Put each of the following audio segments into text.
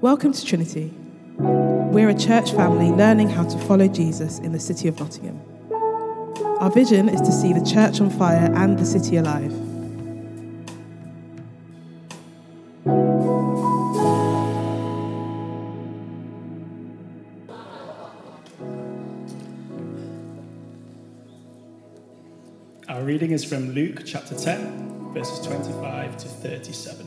Welcome to Trinity. We're a church family learning how to follow Jesus in the city of Nottingham. Our vision is to see the church on fire and the city alive. Our reading is from Luke chapter 10, verses 25 to 37.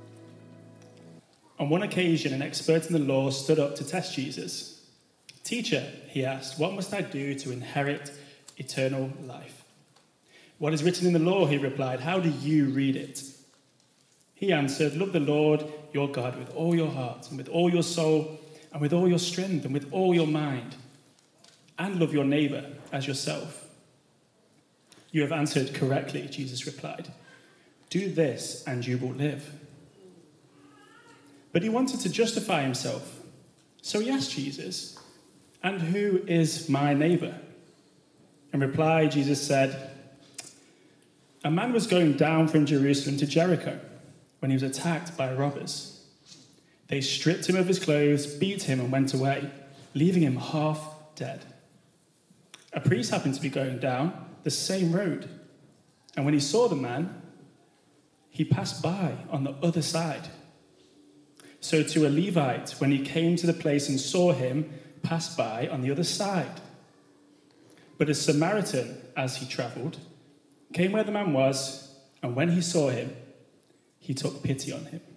On one occasion, an expert in the law stood up to test Jesus. "Teacher," he asked, "what must I do to inherit eternal life?" "What is written in the law?" he replied. "How do you read it?" He answered, "Love the Lord your God with all your heart and with all your soul and with all your strength and with all your mind, and love your neighbor as yourself." "You have answered correctly," Jesus replied. "Do this and you will live." But he wanted to justify himself. So he asked Jesus, "And who is my neighbor?" In reply, Jesus said, "A man was going down from Jerusalem to Jericho when he was attacked by robbers. They stripped him of his clothes, beat him, and went away, leaving him half dead. A priest happened to be going down the same road, and when he saw the man, he passed by on the other side. So to a Levite, when he came to the place and saw him, passed by on the other side. But a Samaritan, as he travelled, came where the man was, and when he saw him, he took pity on him.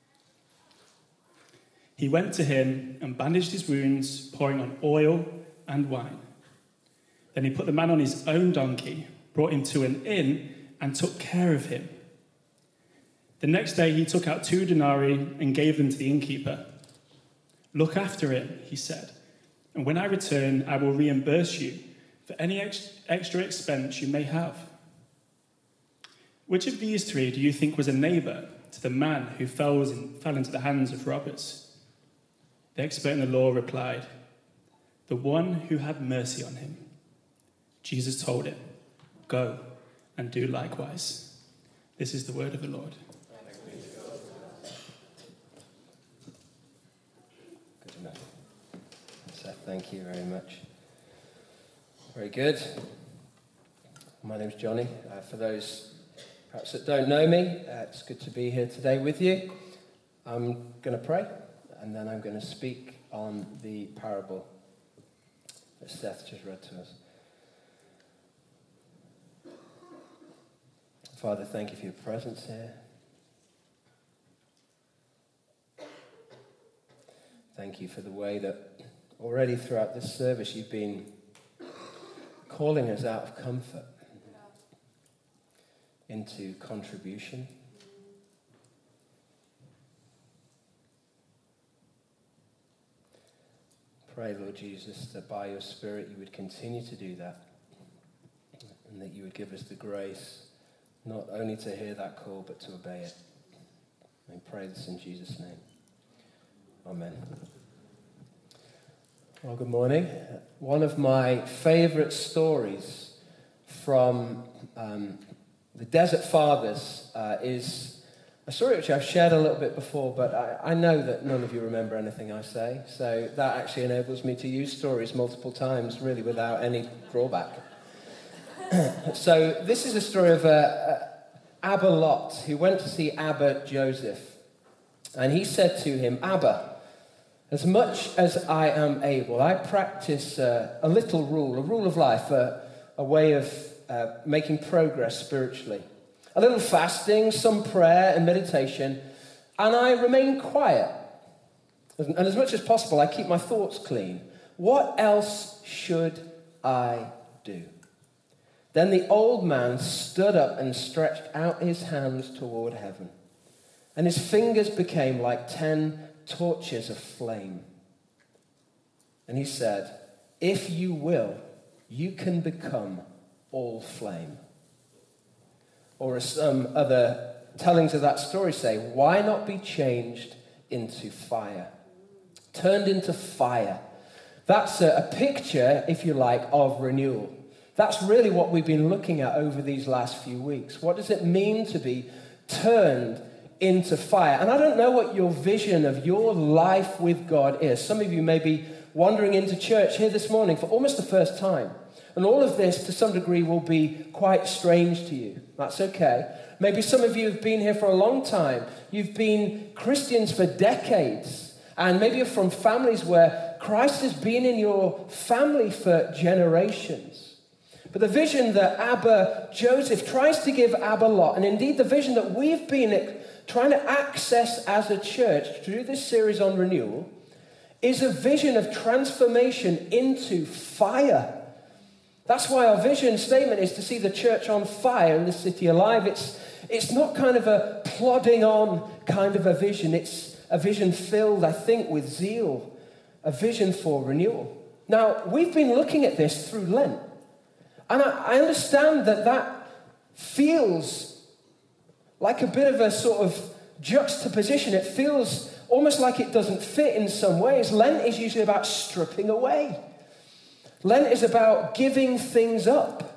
He went to him and bandaged his wounds, pouring on oil and wine. Then he put the man on his own donkey, brought him to an inn, and took care of him. The next day he took out 2 denarii and gave them to the innkeeper. 'Look after him,' he said, 'and when I return, I will reimburse you for any extra expense you may have.' Which of these 3 do you think was a neighbor to the man who fell into the hands of robbers?" The expert in the law replied, "The one who had mercy on him." Jesus told him, "Go and do likewise." This is the word of the Lord. Good enough. Seth, thank you very much. Very good. My name's Johnny. For those perhaps that don't know me, it's good to be here today with you. I'm going to pray, and then I'm going to speak on the parable that Seth just read to us. Father, thank you for your presence here. Thank you for the way that already throughout this service you've been calling us out of comfort into contribution. Pray, Lord Jesus, that by your Spirit you would continue to do that, and that you would give us the grace not only to hear that call, but to obey it. I pray this in Jesus' name. Amen. Well, good morning. One of my favourite stories from the Desert Fathers is a story which I've shared a little bit before, but I know that none of you remember anything I say, so that actually enables me to use stories multiple times, really without any drawback. So this is a story of Abba Lot, who went to see Abba Joseph. And he said to him, "Abba, as much as I am able, I practice a little rule, a rule of life, a way of making progress spiritually. A little fasting, some prayer and meditation, and I remain quiet. And as much as possible, I keep my thoughts clean. What else should I do?" Then the old man stood up and stretched out his hands toward heaven, and his fingers became like 10 torches of flame. And he said, "If you will, you can become all flame." Or as some other tellings of that story say, why not be changed into fire? Turned into fire. That's a picture, if you like, of renewal. That's really what we've been looking at over these last few weeks. What does it mean to be turned into fire. And I don't know what your vision of your life with God is. Some of you may be wandering into church here this morning for almost the first time. And all of this, to some degree, will be quite strange to you. That's okay. Maybe some of you have been here for a long time. You've been Christians for decades. And maybe you're from families where Christ has been in your family for generations. But the vision that Abba Joseph tries to give Abba Lot, and indeed the vision that we've been trying to access as a church through this series on renewal, is a vision of transformation into fire. That's why our vision statement is to see the church on fire and the city alive. It's not kind of a plodding on kind of a vision. It's a vision filled, I think, with zeal, a vision for renewal. Now, we've been looking at this through Lent. And I understand that feels like a bit of a sort of juxtaposition. It feels almost like it doesn't fit in some ways. Lent is usually about stripping away. Lent is about giving things up.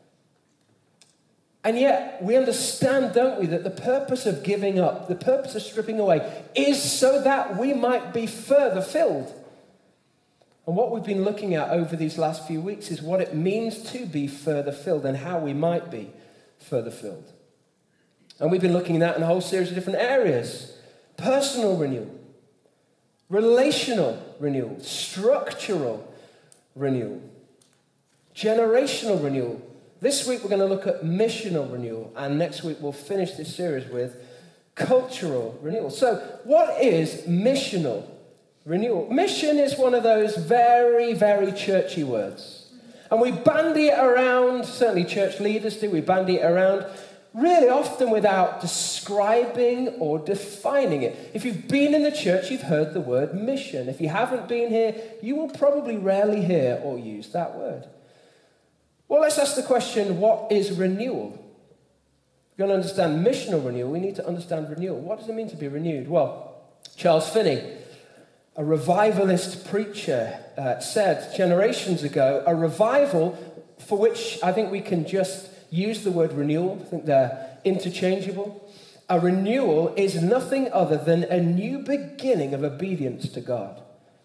And yet, we understand, don't we, that the purpose of giving up, the purpose of stripping away, is so that we might be further filled. And what we've been looking at over these last few weeks is what it means to be further filled and how we might be further filled. And we've been looking at that in a whole series of different areas. Personal renewal, relational renewal, structural renewal, generational renewal. This week we're going to look at missional renewal, and next week we'll finish this series with cultural renewal. So what is missional renewal? Mission is one of those very, very churchy words. And we bandy it around, certainly church leaders do, we bandy it around really often without describing or defining it. If you've been in the church, you've heard the word mission. If you haven't been here, you will probably rarely hear or use that word. Well, let's ask the question, what is renewal? If you're going to understand missional renewal, we need to understand renewal. What does it mean to be renewed? Well, Charles Finney, a revivalist preacher, said generations ago, a revival for which I think we can just use the word renewal. I think they're interchangeable. A renewal is nothing other than a new beginning of obedience to God.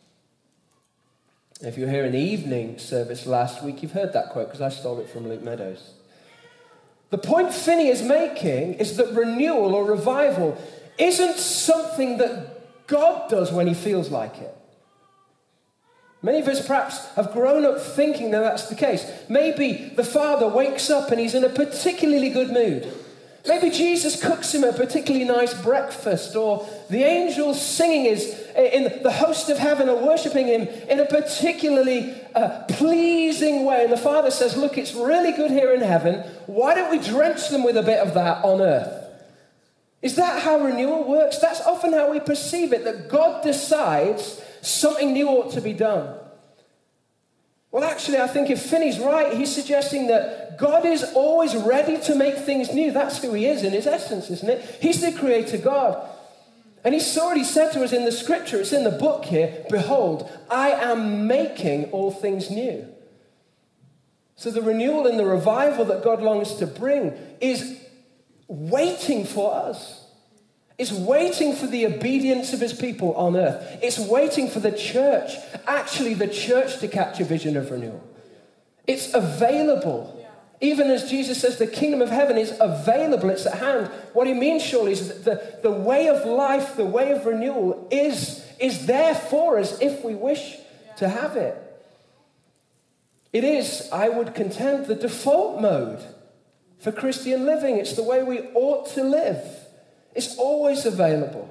If you were here in the evening service last week, you've heard that quote because I stole it from Luke Meadows. The point Finney is making is that renewal or revival isn't something that God does when he feels like it. Many of us perhaps have grown up thinking that that's the case. Maybe the father wakes up and he's in a particularly good mood. Maybe Jesus cooks him a particularly nice breakfast, or the angels singing in the host of heaven are worshipping him in a particularly pleasing way. And the father says, look, it's really good here in heaven. Why don't we drench them with a bit of that on earth? Is that how renewal works? That's often how we perceive it, that God decides something new ought to be done. Well, actually, I think if Finney's right, he's suggesting that God is always ready to make things new. That's who he is in his essence, isn't it? He's the creator God. And he's already said to us in the scripture, it's in the book here, behold, I am making all things new. So the renewal and the revival that God longs to bring is waiting for us. It's waiting for the obedience of his people on earth. It's waiting for the church, actually the church, to catch a vision of renewal. It's available. Even as Jesus says, the kingdom of heaven is available, it's at hand. What he means surely is that the way of life, the way of renewal is there for us if we wish to have it. It is, I would contend, the default mode for Christian living. It's the way we ought to live. It's always available.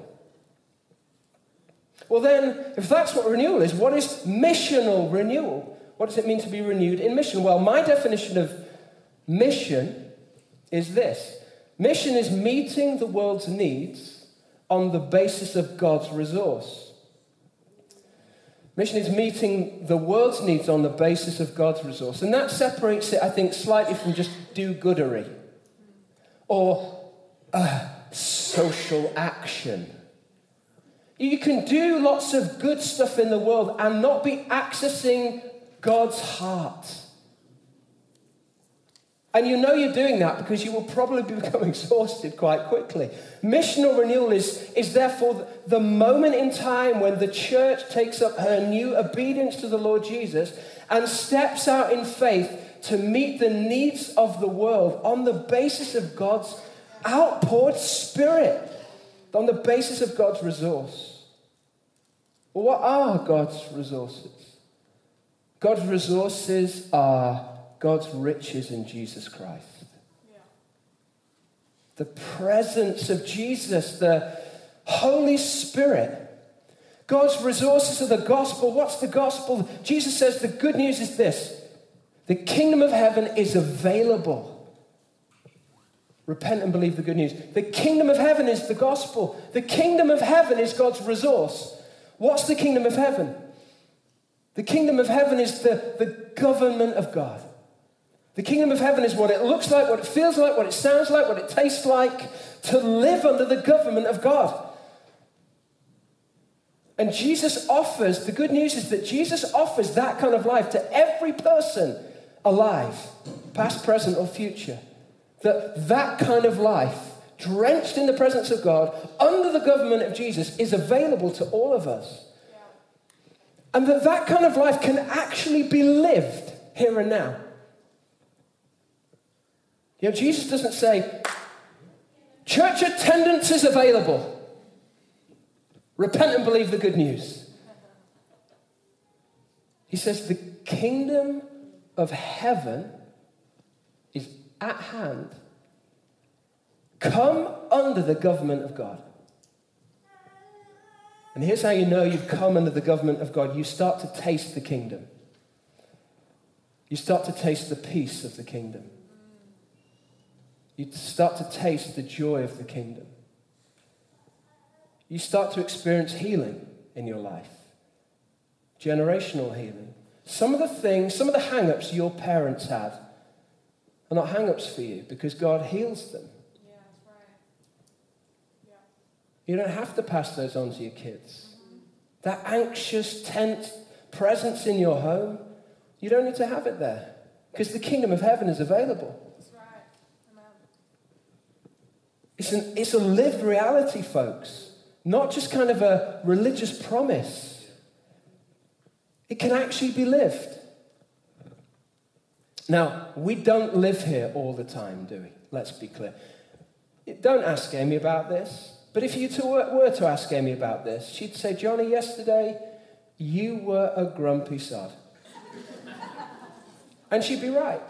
Well then, if that's what renewal is, what is missional renewal? What does it mean to be renewed in mission? Well, my definition of mission is this. Mission is meeting the world's needs on the basis of God's resource. Mission is meeting the world's needs on the basis of God's resource. And that separates it, I think, slightly from just do-goodery or social action. You can do lots of good stuff in the world and not be accessing God's heart. And you know you're doing that because you will probably become exhausted quite quickly. Missional renewal is therefore the moment in time when the church takes up her new obedience to the Lord Jesus and steps out in faith to meet the needs of the world on the basis of God's outpoured Spirit, on the basis of God's resource. Well, what are God's resources? God's resources are God's riches in Jesus Christ. Yeah. The presence of Jesus, the Holy Spirit. God's resources are the gospel. What's the gospel? Jesus says the good news is this: the kingdom of heaven is available. Repent and believe the good news. The kingdom of heaven is the gospel. The kingdom of heaven is God's resource. What's the kingdom of heaven? The kingdom of heaven is the government of God. The kingdom of heaven is what it looks like, what it feels like, what it sounds like, what it tastes like to live under the government of God. And Jesus offers, the good news is that Jesus offers that kind of life to every person alive, past, present, or future. That kind of life, drenched in the presence of God, under the government of Jesus, is available to all of us. Yeah. And that kind of life can actually be lived here and now. You know, Jesus doesn't say, church attendance is available. Repent and believe the good news. He says the kingdom of heaven is at hand. Come under the government of God. And here's how you know you've come under the government of God. You start to taste the kingdom. You start to taste the peace of the kingdom. You start to taste the joy of the kingdom. You start to experience healing in your life. Generational healing. Some of the hang-ups your parents had are not hang-ups for you because God heals them. Yeah, that's right. Yeah. You don't have to pass those on to your kids. Mm-hmm. That anxious, tense presence in your home, you don't need to have it there because the kingdom of heaven is available. That's right. Amen. It's a lived reality, folks. Not just kind of a religious promise. It can actually be lived. Now, we don't live here all the time, do we? Let's be clear. Don't ask Amy about this. But if you were to ask Amy about this, she'd say, Johnny, yesterday you were a grumpy sod. And she'd be right.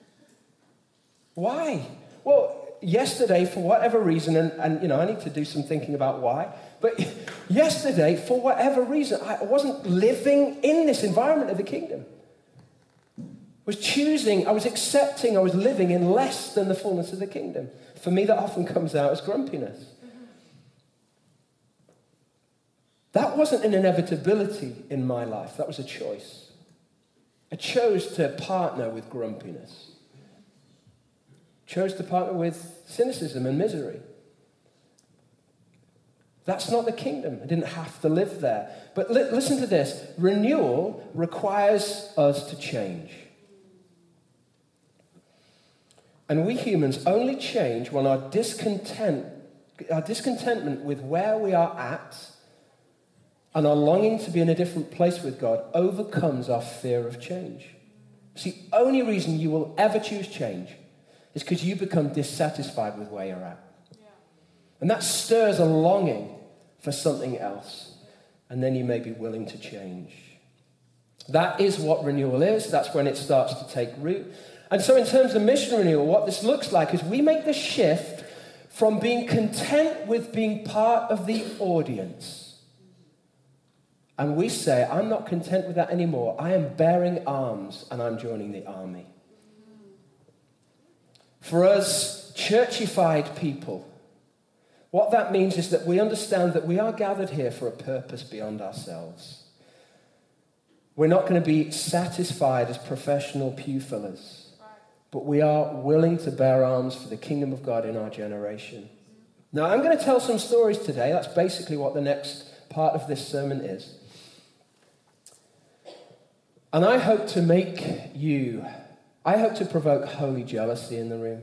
Why? Well, yesterday, for whatever reason, and you know, I need to do some thinking about why, but yesterday, for whatever reason, I wasn't living in this environment of the kingdom. I was choosing, I was accepting, I was living in less than the fullness of the kingdom. For me, that often comes out as grumpiness. That wasn't an inevitability in my life. That was a choice. I chose to partner with grumpiness. Chose to partner with cynicism and misery. That's not the kingdom. I didn't have to live there. But listen to this. Renewal requires us to change. And we humans only change when our discontentment with where we are at and our longing to be in a different place with God overcomes our fear of change. It's the only reason you will ever choose change is because you become dissatisfied with where you're at. Yeah. And that stirs a longing for something else. And then you may be willing to change. That is what renewal is. That's when it starts to take root. And so in terms of mission renewal, what this looks like is we make the shift from being content with being part of the audience. And we say, I'm not content with that anymore. I am bearing arms and I'm joining the army. For us, churchified people, what that means is that we understand that we are gathered here for a purpose beyond ourselves. We're not going to be satisfied as professional pew fillers, but we are willing to bear arms for the kingdom of God in our generation. Now, I'm going to tell some stories today. That's basically what the next part of this sermon is. And I hope to make you I hope to provoke holy jealousy in the room.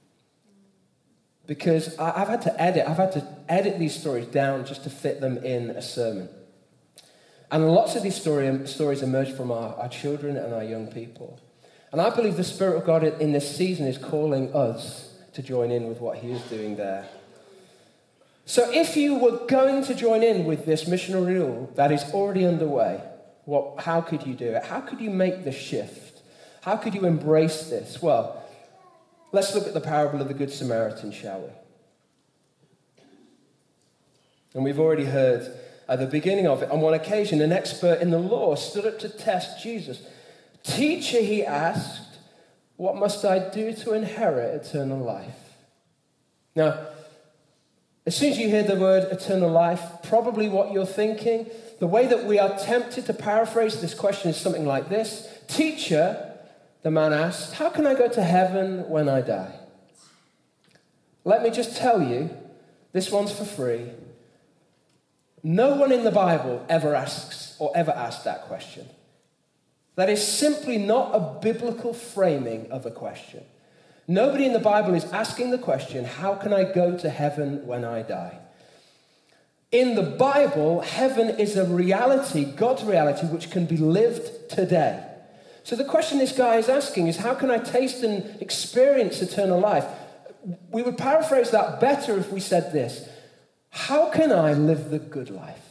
Because I've had to edit these stories down just to fit them in a sermon. And lots of these stories emerge from our children and our young people. And I believe the Spirit of God in this season is calling us to join in with what he is doing there. So if you were going to join in with this missionary rule that is already underway, how could you do it? How could you make the shift? How could you embrace this? Well, let's look at the parable of the Good Samaritan, shall we? And we've already heard at the beginning of it, on one occasion, an expert in the law stood up to test Jesus. "Teacher," he asked, "what must I do to inherit eternal life?" Now, as soon as you hear the word eternal life, probably what you're thinking, the way that we are tempted to paraphrase this question is something like this. "Teacher," the man asked, "how can I go to heaven when I die?" Let me just tell you, this one's for free. No one in the Bible ever asked that question. That is simply not a biblical framing of a question. Nobody in the Bible is asking the question, how can I go to heaven when I die? In the Bible, heaven is a reality, God's reality, which can be lived today. So the question this guy is asking is, how can I taste and experience eternal life? We would paraphrase that better if we said this: how can I live the good life?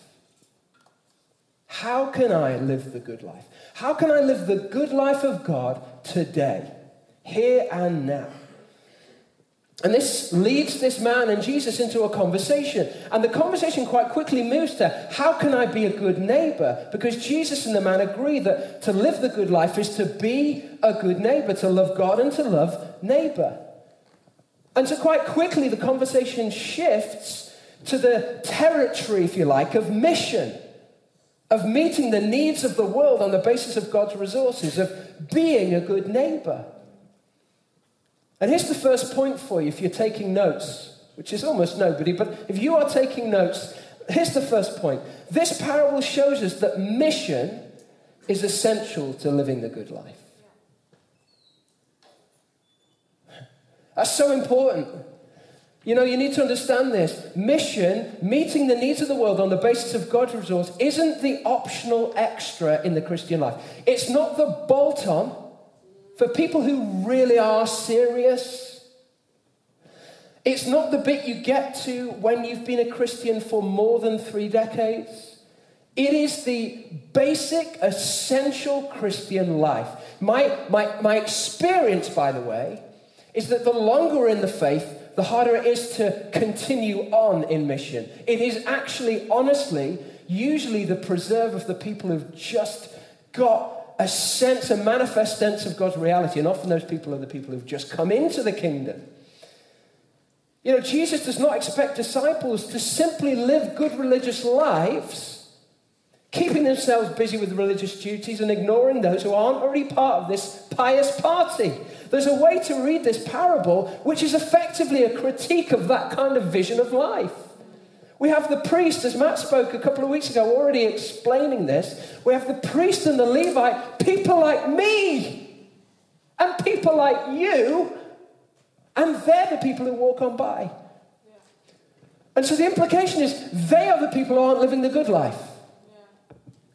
How can I live the good life? How can I live the good life of God today, here and now? And this leads this man and Jesus into a conversation. And the conversation quite quickly moves to, how can I be a good neighbor? Because Jesus and the man agree that to live the good life is to be a good neighbor, to love God and to love neighbor. And so quite quickly the conversation shifts to the territory, if you like, of mission, of meeting the needs of the world on the basis of God's resources, of being a good neighbor. And here's the first point for you if you're taking notes, which is almost nobody, but if you are taking notes, here's the first point. This parable shows us that mission is essential to living the good life. That's so important. You know, you need to understand this. Mission, meeting the needs of the world on the basis of God's resource, isn't the optional extra in the Christian life. It's not the bolt-on for people who really are serious. It's not the bit you get to when you've been a Christian for more than 3 decades. It is the basic, essential Christian life. My experience, by the way, is that the longer we're in the faith, the harder it is to continue on in mission. It is actually, honestly, usually the preserve of the people who've just got a sense, a manifest sense of God's reality. And often those people are the people who've just come into the kingdom. You know, Jesus does not expect disciples to simply live good religious lives, keeping themselves busy with religious duties and ignoring those who aren't already part of this pious party. There's a way to read this parable which is effectively a critique of that kind of vision of life. We have the priest, as Matt spoke a couple of weeks ago, already explaining this. We have the priest and the Levite, people like me and people like you, and they're the people who walk on by. Yeah. And so the implication is they are the people who aren't living the good life. Yeah.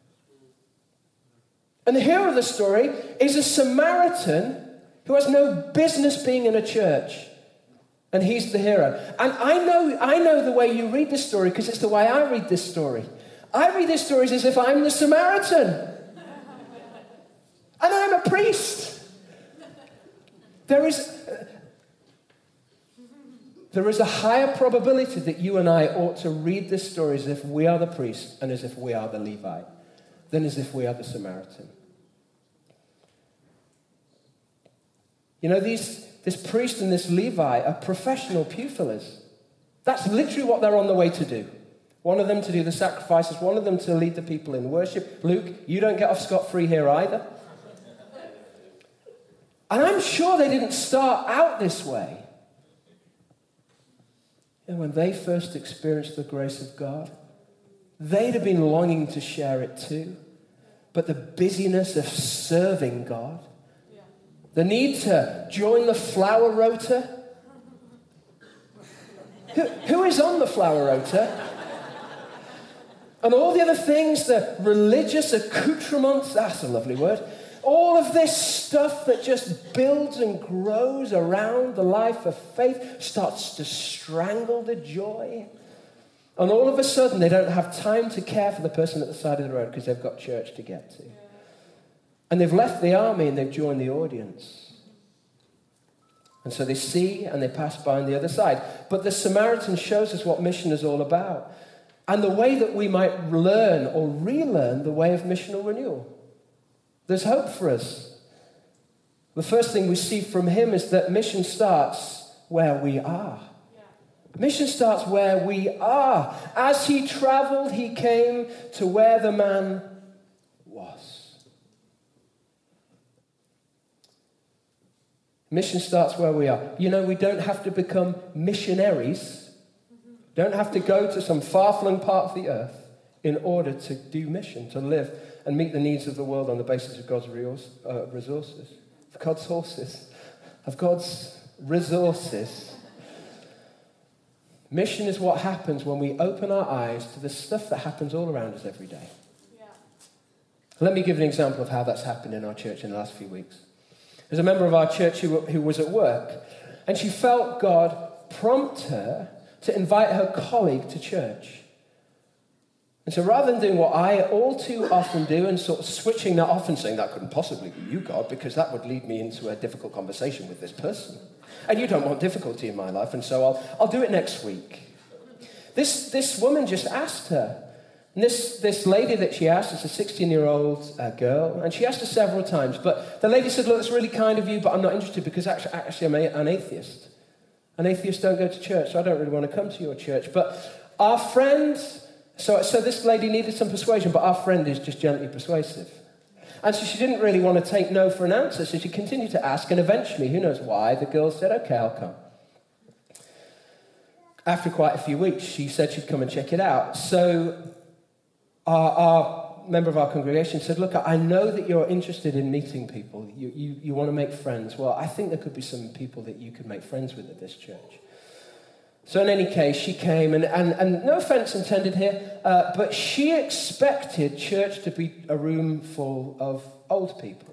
And the hero of the story is a Samaritan who has no business being in a church. And he's the hero. And I know the way you read this story because it's the way I read this story. I read this story as if I'm the Samaritan. And I'm a priest. There is a higher probability that you and I ought to read this story as if we are the priest and as if we are the Levite than as if we are the Samaritan. You know, this priest and this Levite are professional pew fillers. That's literally what they're on the way to do. One of them to do the sacrifices, one of them to lead the people in worship. Luke, you don't get off scot-free here either. And I'm sure they didn't start out this way. And when they first experienced the grace of God, they'd have been longing to share it too. But the busyness of serving God, The need to join the flower rota. Who is on the flower rota? And all the other things, the religious accoutrements, that's a lovely word. All of this stuff that just builds and grows around the life of faith starts to strangle the joy. And all of a sudden, they don't have time to care for the person at the side of the road because they've got church to get to. And they've left the army and they've joined the audience. And so they see and they pass by on the other side. But the Samaritan shows us what mission is all about. And the way that we might learn or relearn the way of missional renewal. There's hope for us. The first thing we see from him is that mission starts where we are. Mission starts where we are. As he traveled, he came to where the man was. Mission starts where we are. You know, we don't have to become missionaries. Don't have to go to some far-flung part of the earth in order to do mission, to live and meet the needs of the world on the basis of God's resources, of God's horses, of God's resources. Mission is what happens when we open our eyes to the stuff that happens all around us every day. Yeah. Let me give an example of how that's happened in our church in the last few weeks. There's a member of our church who was at work, and she felt God prompt her to invite her colleague to church. And so rather than doing what I all too often do and sort of switching that off and saying, that couldn't possibly be you, God, because that would lead me into a difficult conversation with this person. And you don't want difficulty in my life, and so I'll do it next week. This woman just asked her. And this lady that she asked is a 16-year-old girl, and she asked her several times. But the lady said, look, that's really kind of you, but I'm not interested because actually I'm an atheist. And atheists don't go to church, so I don't really want to come to your church. But our friend... So this lady needed some persuasion, but our friend is just gently persuasive. And so she didn't really want to take no for an answer, so she continued to ask, and eventually, who knows why, the girl said, okay, I'll come. After quite a few weeks, she said she'd come and check it out. So our member of our congregation said, look, I know that you're interested in meeting people. You want to make friends. Well, I think there could be some people that you could make friends with at this church. So in any case, she came, and no offense intended here, but she expected church to be a room full of old people.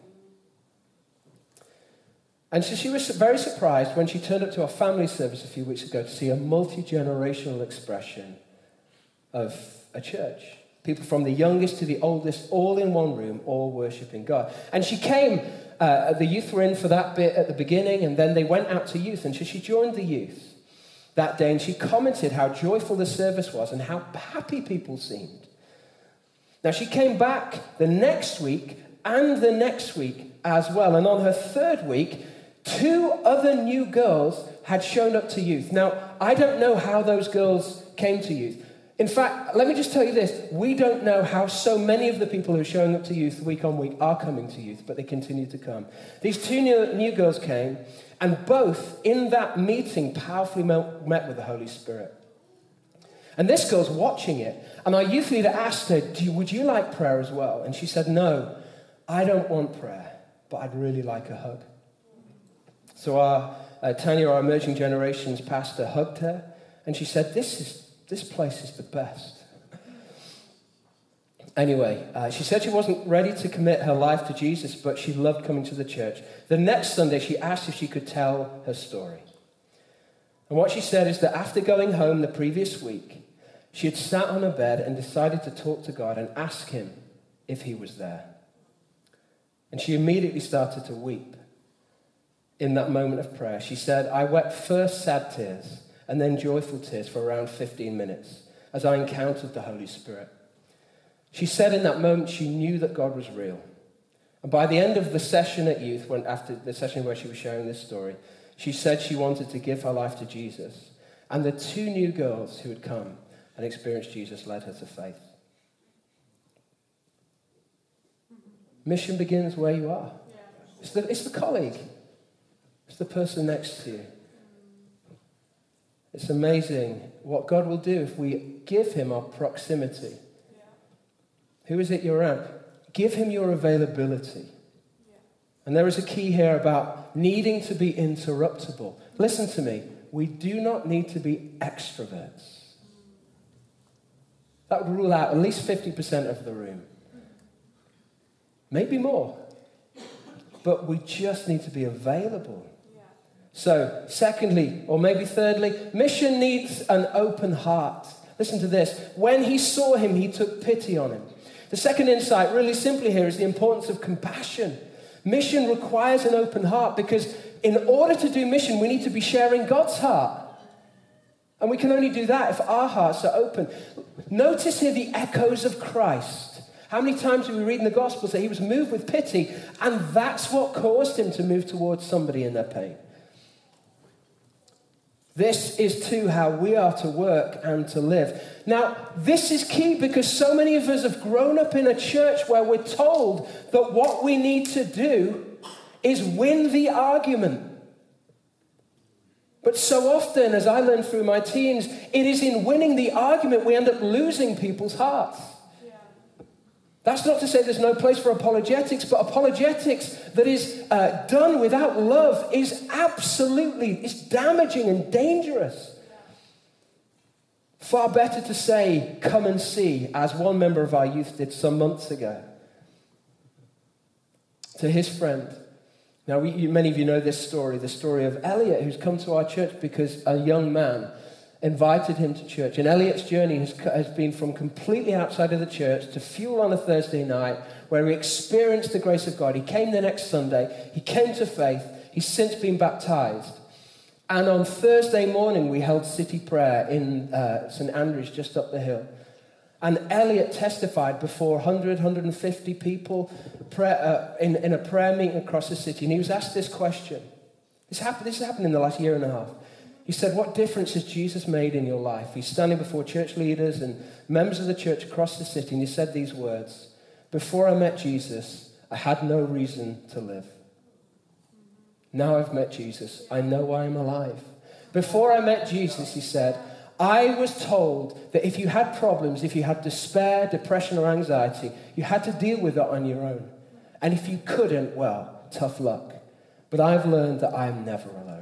And so she was very surprised when she turned up to our family service a few weeks ago to see a multi-generational expression of a church. People from the youngest to the oldest, all in one room, all worshipping God. And she came, the youth were in for that bit at the beginning, and then they went out to youth, and so she joined the youth that day, and she commented how joyful the service was and how happy people seemed. Now, she came back the next week and the next week as well, and on her third week, 2 other new girls had shown up to youth. Now, I don't know how those girls came to youth. In fact, let me just tell you this. We don't know how so many of the people who are showing up to youth week on week are coming to youth, but they continue to come. These 2 new girls came, and both in that meeting powerfully met with the Holy Spirit. And this girl's watching it, and our youth leader asked her, would you like prayer as well? And she said, no, I don't want prayer, but I'd really like a hug. So Tanya, our emerging generations pastor, hugged her, and she said, this place is the best. Anyway, she said she wasn't ready to commit her life to Jesus, but she loved coming to the church. The next Sunday, she asked if she could tell her story. And what she said is that after going home the previous week, she had sat on her bed and decided to talk to God and ask him if he was there. And she immediately started to weep in that moment of prayer. She said, I wept first sad tears and then joyful tears for around 15 minutes as I encountered the Holy Spirit. She said in that moment she knew that God was real. And by the end of the session at youth, after the session where she was sharing this story, she said she wanted to give her life to Jesus. And the 2 new girls who had come and experienced Jesus led her to faith. Mission begins where you are. It's the colleague. It's the person next to you. It's amazing what God will do if we give him our proximity. Who is it you're around? Give him your availability. And there is a key here about needing to be interruptible. Listen to me. We do not need to be extroverts. That would rule out at least 50% of the room. Maybe more. But we just need to be available. So, secondly, or maybe thirdly, mission needs an open heart. Listen to this. When he saw him, he took pity on him. The second insight, really simply here, is the importance of compassion. Mission requires an open heart because in order to do mission, we need to be sharing God's heart. And we can only do that if our hearts are open. Notice here the echoes of Christ. How many times do we read in the Gospels that he was moved with pity, and that's what caused him to move towards somebody in their pain? This is too how we are to work and to live. Now, this is key because so many of us have grown up in a church where we're told that what we need to do is win the argument. But so often, as I learned through my teens, it is in winning the argument we end up losing people's hearts. That's not to say there's no place for apologetics, but apologetics that is done without love is absolutely, it's damaging and dangerous. Far better to say, come and see, as one member of our youth did some months ago, to his friend. Now, many of you know this story, the story of Elliot, who's come to our church because a young man invited him to church. And Elliot's journey has been from completely outside of the church to Fuel on a Thursday night, where he experienced the grace of God. He came the next Sunday. He came to faith. He's since been baptized. And on Thursday morning, we held city prayer in St. Andrews, just up the hill. And Elliot testified before 100, 150 people in a prayer meeting across the city. And he was asked this question. This has happened in the last year and a half. He said, what difference has Jesus made in your life? He's standing before church leaders and members of the church across the city, and he said these words, before I met Jesus, I had no reason to live. Now I've met Jesus, I know I am alive. Before I met Jesus, he said, I was told that if you had problems, if you had despair, depression, or anxiety, you had to deal with it on your own. And if you couldn't, well, tough luck. But I've learned that I am never alone.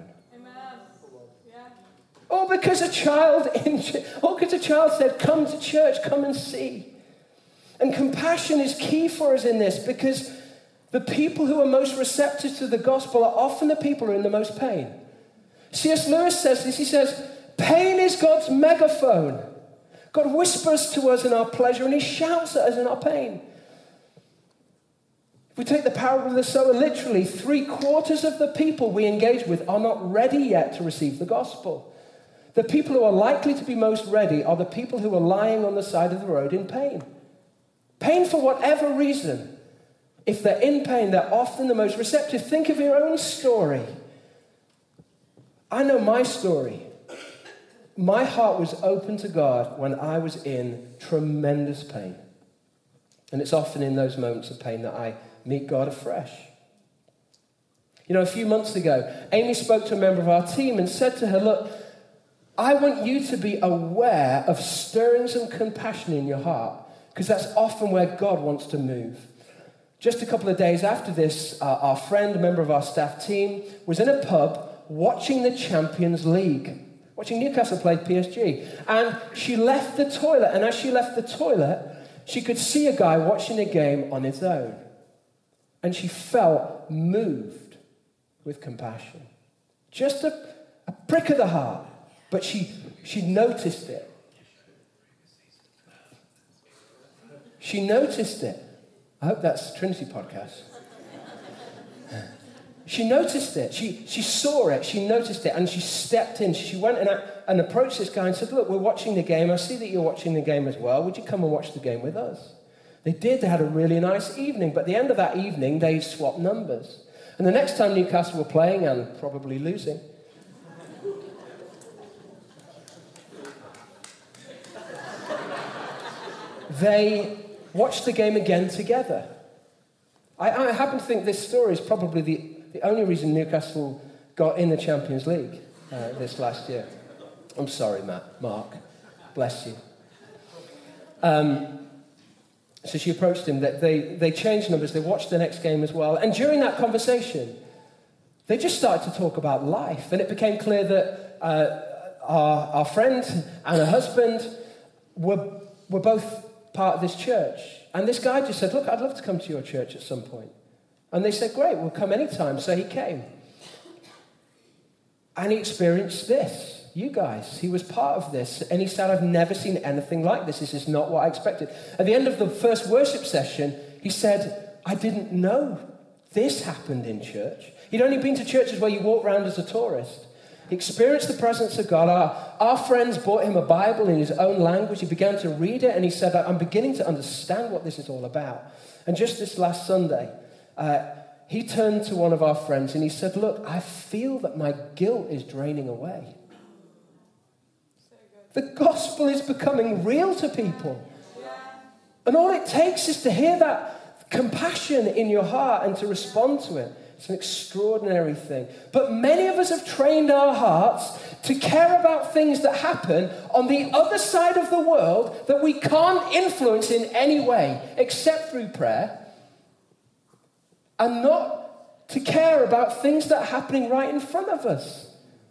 Or because a child said, come to church, come and see. And compassion is key for us in this because the people who are most receptive to the gospel are often the people who are in the most pain. C.S. Lewis says this, he says, pain is God's megaphone. God whispers to us in our pleasure and he shouts at us in our pain. If we take the parable of the sower literally, 3/4 of the people we engage with are not ready yet to receive the gospel. The people who are likely to be most ready are the people who are lying on the side of the road in pain. Pain for whatever reason. If they're in pain, they're often the most receptive. Think of your own story. I know my story. My heart was open to God when I was in tremendous pain. And it's often in those moments of pain that I meet God afresh. You know, a few months ago, Amy spoke to a member of our team and said to her, look, I want you to be aware of stirrings of compassion in your heart, because that's often where God wants to move. Just a couple of days after this, our friend, a member of our staff team, was in a pub watching the Champions League, watching Newcastle play PSG. And she left the toilet, and as she left the toilet, she could see a guy watching the game on his own. And she felt moved with compassion. Just a prick of the heart. But she noticed it. She noticed it. I hope that's Trinity podcast. She noticed it. She saw it. She noticed it. And she stepped in. She went and approached this guy and said, look, we're watching the game. I see that you're watching the game as well. Would you come and watch the game with us? They did. They had a really nice evening. But at the end of that evening, they swapped numbers. And the next time Newcastle were playing and probably losing, they watched the game again together. I happen to think this story is probably the only reason Newcastle got in the Champions League this last year. I'm sorry, Mark. Bless you. So she approached him. They changed numbers. They watched the next game as well. And during that conversation, they just started to talk about life. And it became clear that our friend and her husband were both part of this church. And this guy just said, look, I'd love to come to your church at some point. And they said, great, we'll come anytime. So he came. And he experienced this. You guys, he was part of this. And he said, I've never seen anything like this. This is not what I expected. At the end of the first worship session, he said, I didn't know this happened in church. He'd only been to churches where you walk around as a tourist. He experienced the presence of God. Our friends bought him a Bible in his own language. He began to read it, and he said, I'm beginning to understand what this is all about. And just this last Sunday, he turned to one of our friends and he said, look, I feel that my guilt is draining away. The gospel is becoming real to people. And all it takes is to hear that compassion in your heart and to respond to it. It's an extraordinary thing. But many of us have trained our hearts to care about things that happen on the other side of the world that we can't influence in any way except through prayer, and not to care about things that are happening right in front of us.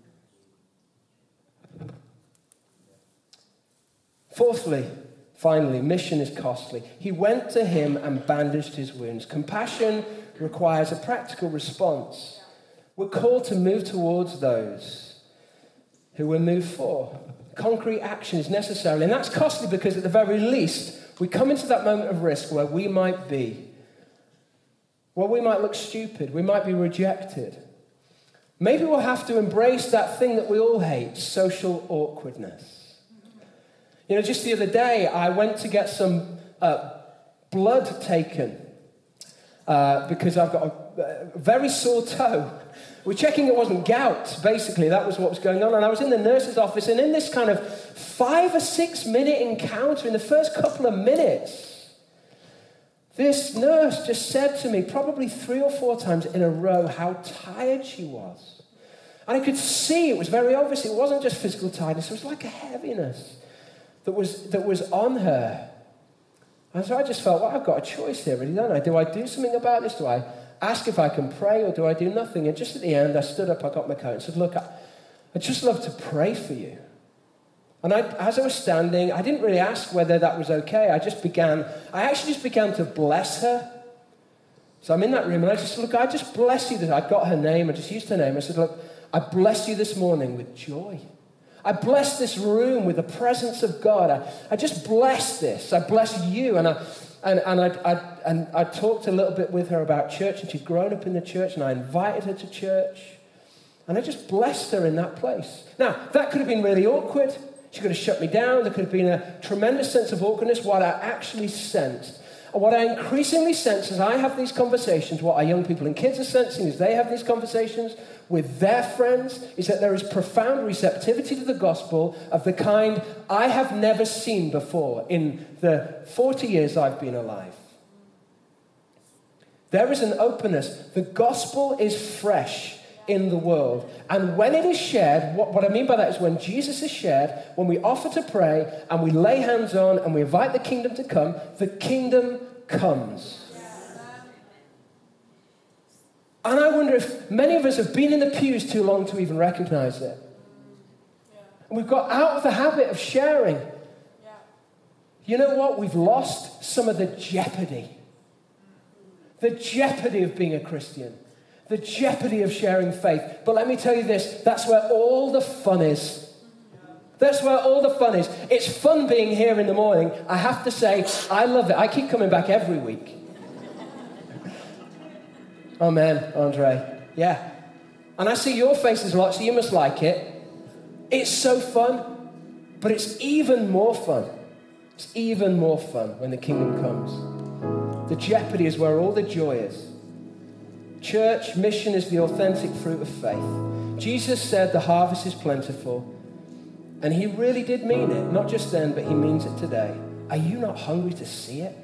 Fourthly, finally, mission is costly. He went to him and bandaged his wounds. Compassion requires a practical response. We're called to move towards those who we're moved for. Concrete action is necessary, and that's costly because at the very least, we come into that moment of risk where we might look stupid, we might be rejected. Maybe we'll have to embrace that thing that we all hate, social awkwardness. You know, just the other day, I went to get some blood taken because I've got a very sore toe. We're checking it wasn't gout, basically. That was what was going on. And I was in the nurse's office, and in this kind of 5 or 6 minute encounter, in the first couple of minutes, this nurse just said to me, probably 3 or 4 times in a row, how tired she was. And I could see, it was very obvious, it wasn't just physical tiredness, it was like a heaviness that was on her. And so I just felt, well, I've got a choice here, really, don't I? Do I do something about this? Do I ask if I can pray, or do I do nothing? And just at the end, I stood up, I got my coat and said, look, I'd just love to pray for you. And as I was standing, I didn't really ask whether that was okay. I actually just began to bless her. So I'm in that room, and I just said, look, I just bless you. I got her name, I just used her name. I said, look, I bless you this morning with joy. I bless this room with the presence of God. I just bless this. I bless you. And I talked a little bit with her about church, and she'd grown up in the church, and I invited her to church. And I just blessed her in that place. Now, that could have been really awkward. She could have shut me down. There could have been a tremendous sense of awkwardness. What I actually sensed, and what I increasingly sense as I have these conversations, what our young people and kids are sensing as they have these conversations with their friends, is that there is profound receptivity to the gospel of the kind I have never seen before in the 40 years I've been alive. There is an openness. The gospel is fresh in the world. And when it is shared, what I mean by that is when Jesus is shared, when we offer to pray and we lay hands on and we invite the kingdom to come, the kingdom comes. And I wonder if many of us have been in the pews too long to even recognize it. And we've got out of the habit of sharing. You know what? We've lost some of the jeopardy. The jeopardy of being a Christian. The jeopardy of sharing faith. But let me tell you this, that's where all the fun is. That's where all the fun is. It's fun being here in the morning. I have to say, I love it. I keep coming back every week. Oh man, Andre. Yeah. And I see your faces a lot, so you must like it. It's so fun, but it's even more fun. It's even more fun when the kingdom comes. The jeopardy is where all the joy is. Church mission is the authentic fruit of faith. Jesus said the harvest is plentiful, and he really did mean it. Not just then, but he means it today. Are you not hungry to see it?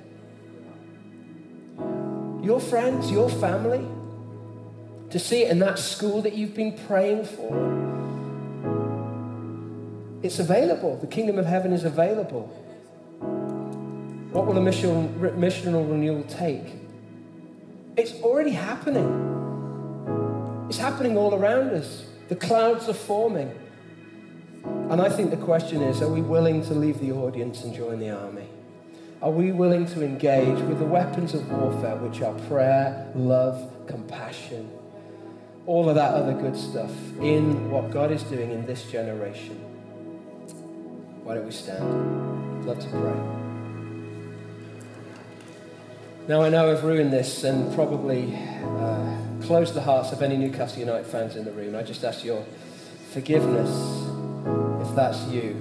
Your friends, your family, to see it in that school that you've been praying for. It's available. The kingdom of heaven is available. What will a missional renewal take? It's already happening. It's happening all around us. The clouds are forming. And I think the question is, are we willing to leave the audience and join the army? Are we willing to engage with the weapons of warfare, which are prayer, love, compassion, all of that other good stuff, in what God is doing in this generation? Why don't we stand? I'd love to pray. Now, I know I've ruined this and probably closed the hearts of any Newcastle United fans in the room. I just ask your forgiveness if that's you.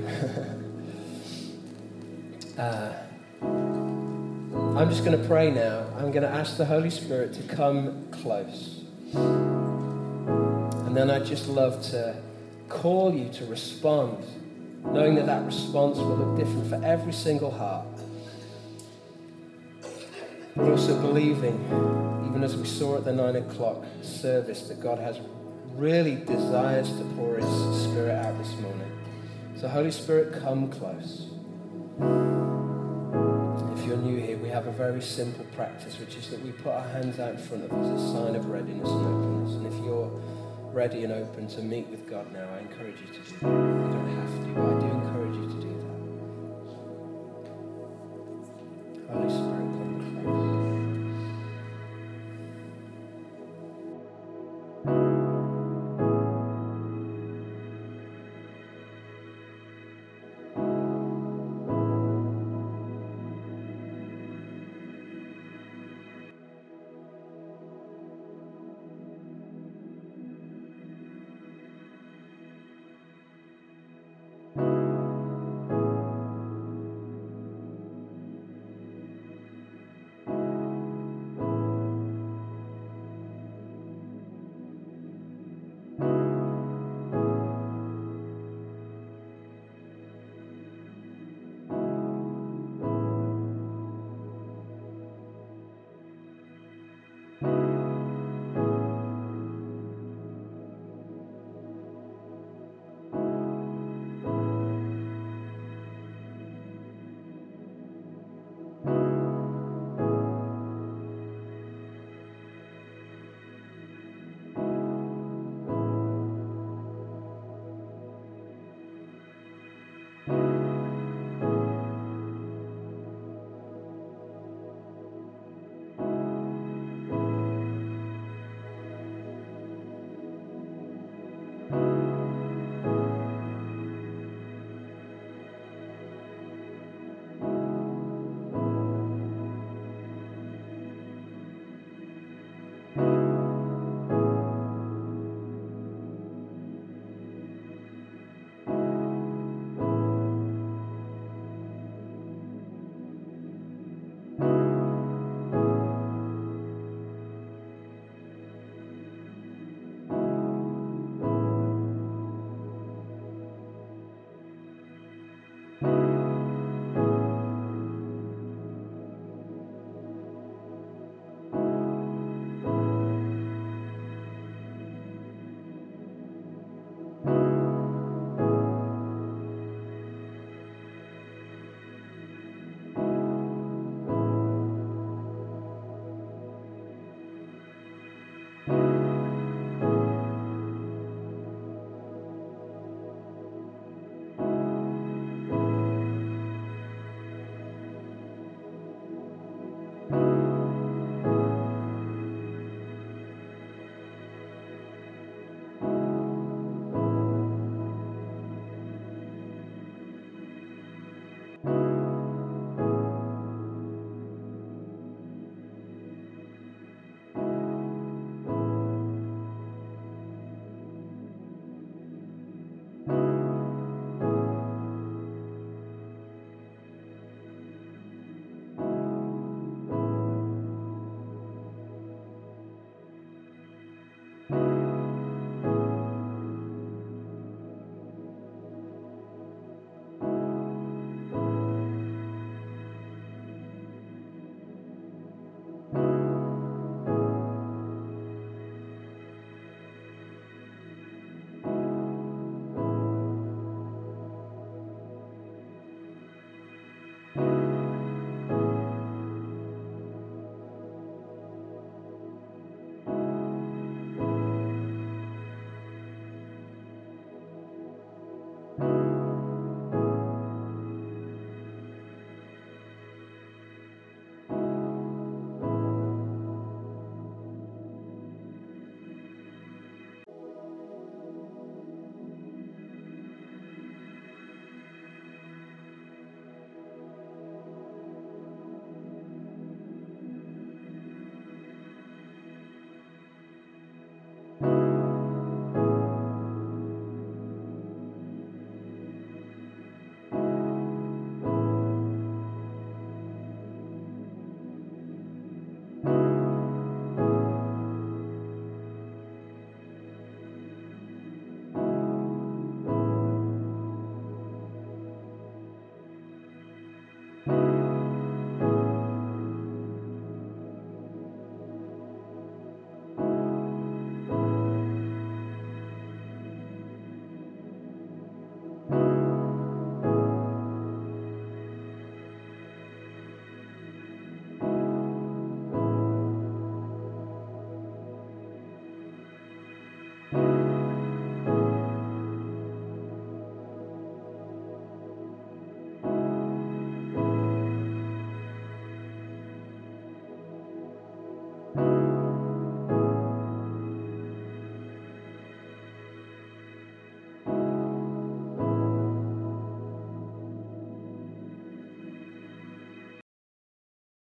I'm just going to pray now. I'm going to ask the Holy Spirit to come close. And then I'd just love to call you to respond, knowing that that response will look different for every single heart. But also believing, even as we saw at the 9 o'clock service, that God has really desires to pour His Spirit out this morning. So Holy Spirit, come close. If you're new here, we have a very simple practice, which is that we put our hands out in front of us as a sign of readiness and openness. And if you're ready and open to meet with God now, I encourage you to do that. You don't have to, but I do encourage you.